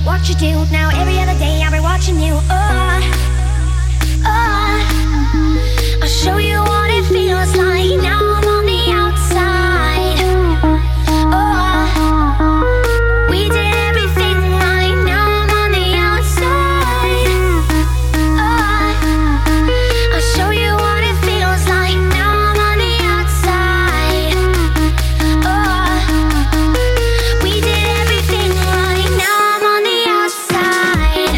what you do. Now every other day I'll be watching you. I'll show you what it feels like. Now I'm on the outside. We did everything right. Now I'm on the outside. I'll show you what it feels like. Now I'm on the outside. We did everything right. Now I'm on the outside.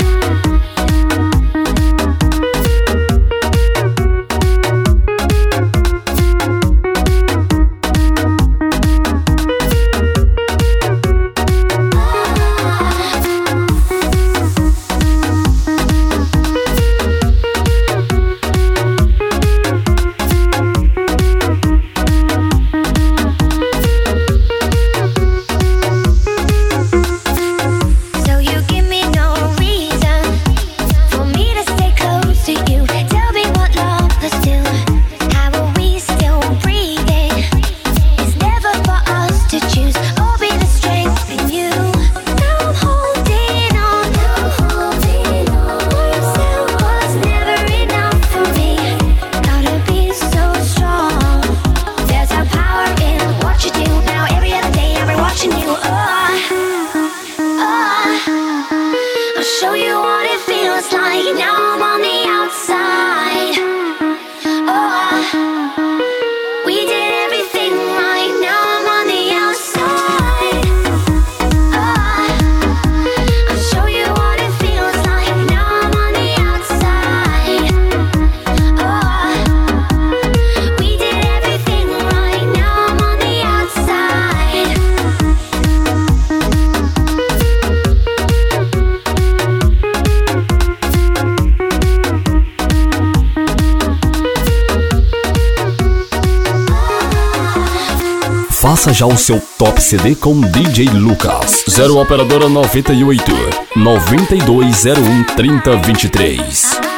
So you give me no reason for me to stay close to you. Tell me what love is do. How are we still breathing? It's never for us to choose. I'll be the strength in you. Now I'm holding on. What you said was never enough for me. Gotta be so strong. There's a power in what you do. Now every other day I'll be watching you. I'll show you what it feels like. Now I'm on the outside. We did everything right. Now I'm on the outside. I'll show you what it feels like. Now I'm on the outside. We did everything right. Now I'm on the outside. Faça já o seu Top CD com DJ Lucas. 0 operadora 98 9201 3023.